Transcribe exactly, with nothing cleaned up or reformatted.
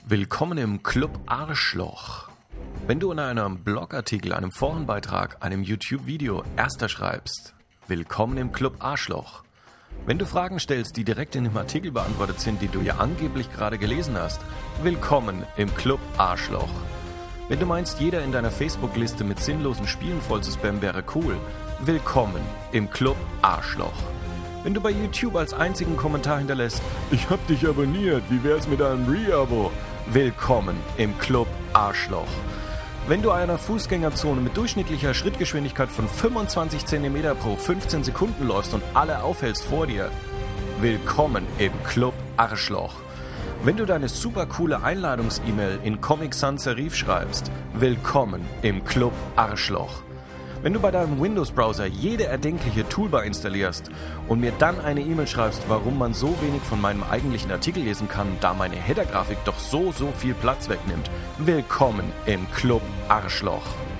Willkommen im Club Arschloch. Wenn du in einem Blogartikel, einem Forenbeitrag, einem YouTube-Video Erster schreibst, willkommen im Club Arschloch. Wenn du Fragen stellst, die direkt in dem Artikel beantwortet sind, die du ja angeblich gerade gelesen hast, willkommen im Club Arschloch. Wenn du meinst, jeder in deiner Facebook-Liste mit sinnlosen Spielen voll zu spammen wäre cool, willkommen im Club Arschloch. Wenn du bei YouTube als einzigen Kommentar hinterlässt, ich hab dich abonniert, wie wär's mit einem Re-Abo? Willkommen im Club Arschloch. Wenn du einer Fußgängerzone mit durchschnittlicher Schrittgeschwindigkeit von fünfundzwanzig Zentimeter pro fünfzehn Sekunden läufst und alle aufhältst vor dir, willkommen im Club Arschloch. Wenn du deine supercoole Einladungs-E-Mail in Comic Sans Serif schreibst, willkommen im Club Arschloch. Wenn du bei deinem Windows-Browser jede erdenkliche Toolbar installierst und mir dann eine E-Mail schreibst, warum man so wenig von meinem eigentlichen Artikel lesen kann, da meine Header-Grafik doch so, so viel Platz wegnimmt, willkommen im Club Arschloch.